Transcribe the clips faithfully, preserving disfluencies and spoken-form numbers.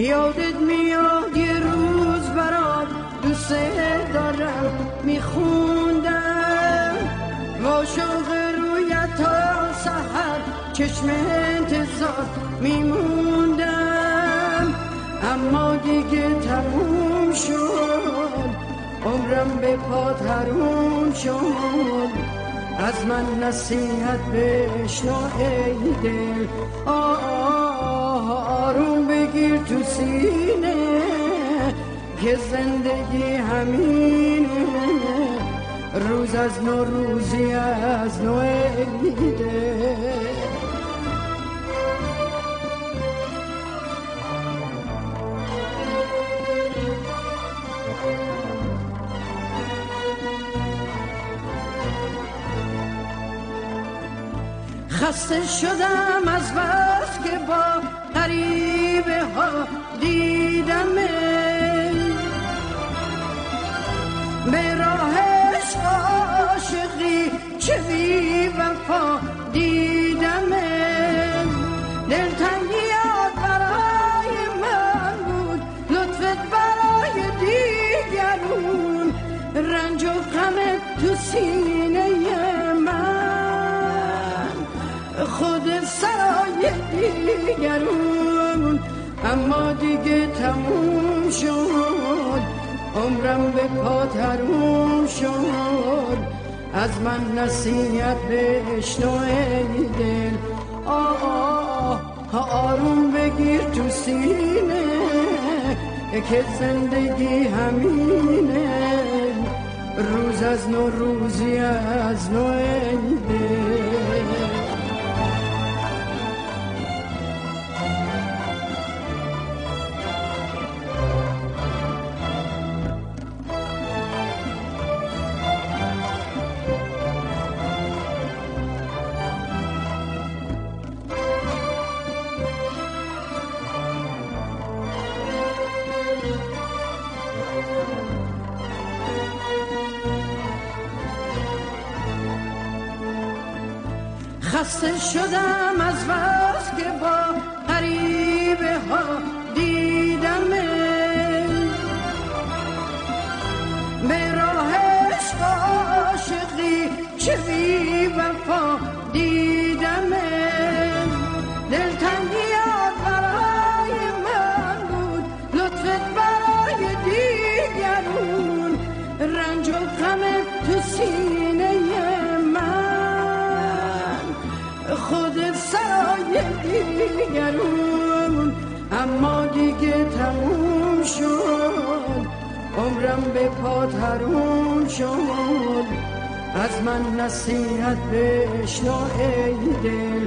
یادت میاد یه روز برات دوست دارم میخوندم عاشق رویت تا سحر چشم انتظار میموندم اما دیگه تموم شد عمرم به پات حروم شد از من نصیحت بشنو ای دل آروم بگیر تو سینه که زندگی همینه روز از نو روزی از نو ای دل خسته شدم از بس که با غریبه ها دیدم به راهش عاشقی چه بی وفا دیدم دلتنگیات برای من بود لطفت برای دیگرون رنج و غمت تو سینه من خود سرای دیگرون اما دیگه تموم شد عمرم به پات حروم شد از من نصیحت بشنو ای دل آه آه آروم بگیر تو سینه که زندگی همینه روز از نو روزی از نو ای دل خسته شدم از بس که با غریبه ها دیدم به راهش عاشقی چه بی وفا دیدم دلتنگیات برای من بود لطفت برای دیگرون رنج و غمت تو سینه خود سرای دیگرون اما دیگه تموم شد عمرم به پات حروم شد از من نصیحت بشنو ای دل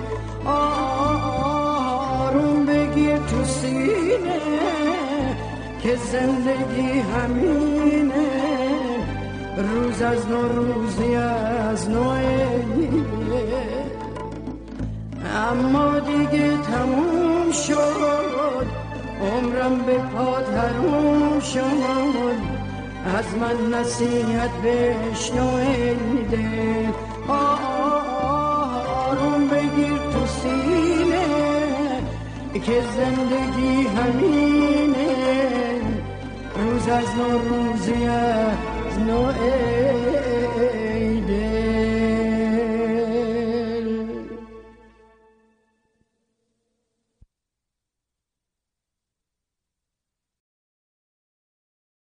آروم بگیر تو سینه که زندگی همینه روز از نو روزی از نو ای دل اما دیگه تموم شد عمرم به پات حروم شد از من نصیحت بشنو ای دل آروم بگیر تو سینه که زندگی همینه روز از نو روزی از نو